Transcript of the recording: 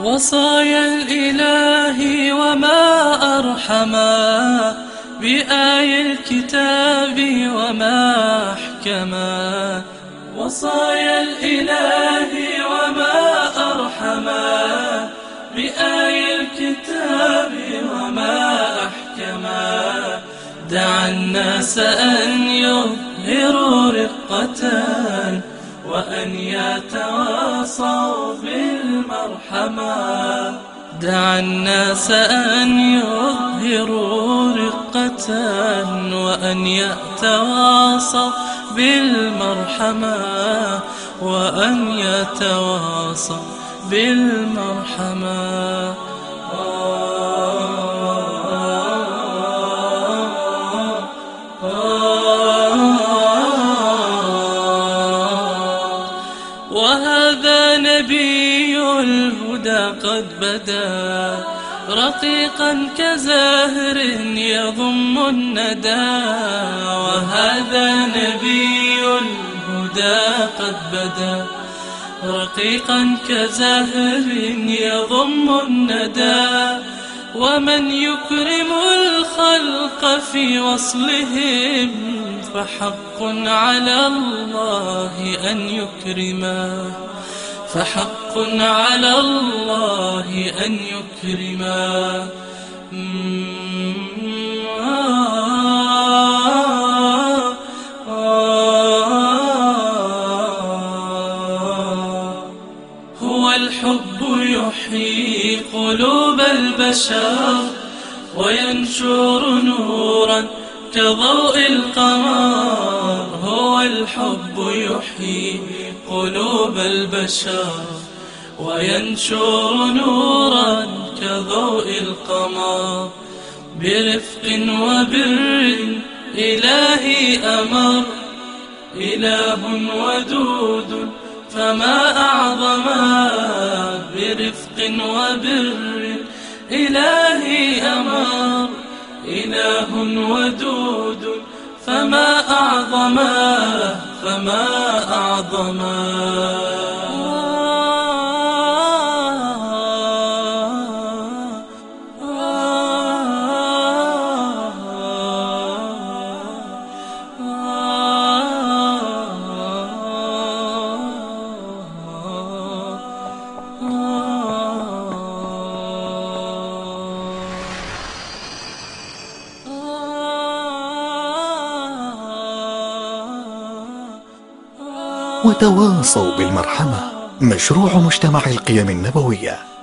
وصايا الإله وما أرحما، بآي الكتاب وما أحكما. وصايا الإله وما أرحما، بآي الكتاب وما أحكما. دعا الناس أن يظهروا رقة، وأن يتواصوا بالمرحمة. دعا الناس أن يظهروا رقة، وأن يتواصوا بالمرحمة. وأن يتواصوا بالمرحمة. وهذا نبي الهدى قد بدا، رقيقا كزهر يضم الندى. وهذا نبي الهدى قد بدا، رقيقا كزهر يضم الندى. ومن يكرم الخلق في وصلهم، فحق على الله أن يكرما. فحق على الله أن يكرما. هو الحب يحيي قلوب البشر، وينشر نورا كضوء القمر. هو الحب يحيي قلوب البشر، وينشر نورا كضوء القمر. برفق وبر إلهي أمر، إله ودود فما أعظما. برفق وبر إلهي أمر، إله ودود فما أعظما. فما أعظما. وتواصوا بالمرحمة، مشروع مجتمع القيم النبوية.